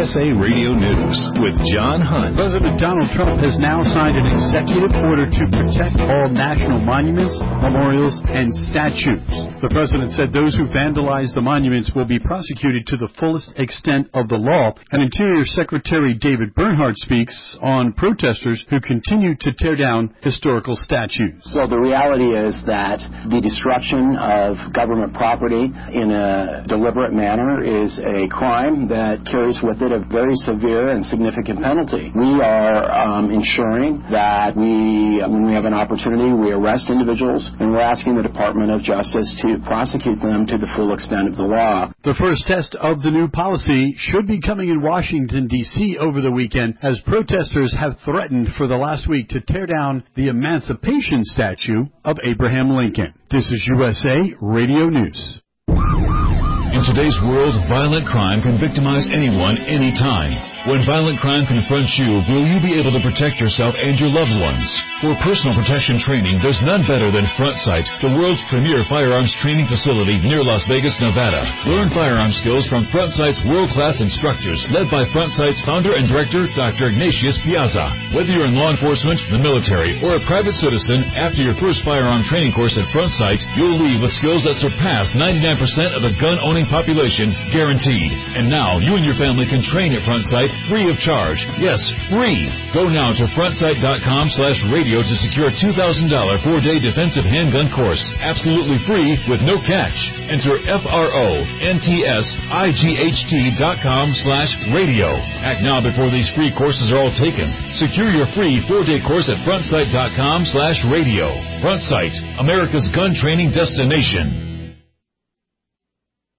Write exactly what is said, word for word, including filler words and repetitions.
S A Radio News with John Hunt. President Donald Trump has now signed an executive order to protect all national monuments, memorials, and statues. The president said those who vandalize the monuments will be prosecuted to the fullest extent of the law. And Interior Secretary David Bernhardt speaks on protesters who continue to tear down historical statues. Well, the reality is that the destruction of government property in a deliberate manner is a crime that carries with it a very severe and significant penalty. We are um, ensuring that we, when we have an opportunity, we arrest individuals, and we're asking the Department of Justice to prosecute them to the full extent of the law. The first test of the new policy should be coming in Washington, D C over the weekend, as protesters have threatened for the last week to tear down the Emancipation statue of Abraham Lincoln. This is U S A Radio News. In today's world, violent crime can victimize anyone, anytime. When violent crime confronts you, will you be able to protect yourself and your loved ones? For personal protection training, there's none better than Front Sight, the world's premier firearms training facility near Las Vegas, Nevada. Learn firearm skills from Front Sight's world-class instructors, led by Front Sight's founder and director, Doctor Ignatius Piazza. Whether you're in law enforcement, the military, or a private citizen, after your first firearm training course at Front Sight, you'll leave with skills that surpass ninety-nine percent of the gun-owning population, guaranteed. And now, you and your family can train at Front Sight free of charge. Yes, free. Go now to frontsight.com slash radio to secure a two thousand dollars four-day defensive handgun course. Absolutely free with no catch. Enter F-R-O-N-T-S-I-G-H-T dot com slash radio. Act now before these free courses are all taken. Secure your free four-day course at frontsight.com slash radio. Front Sight, America's gun training destination.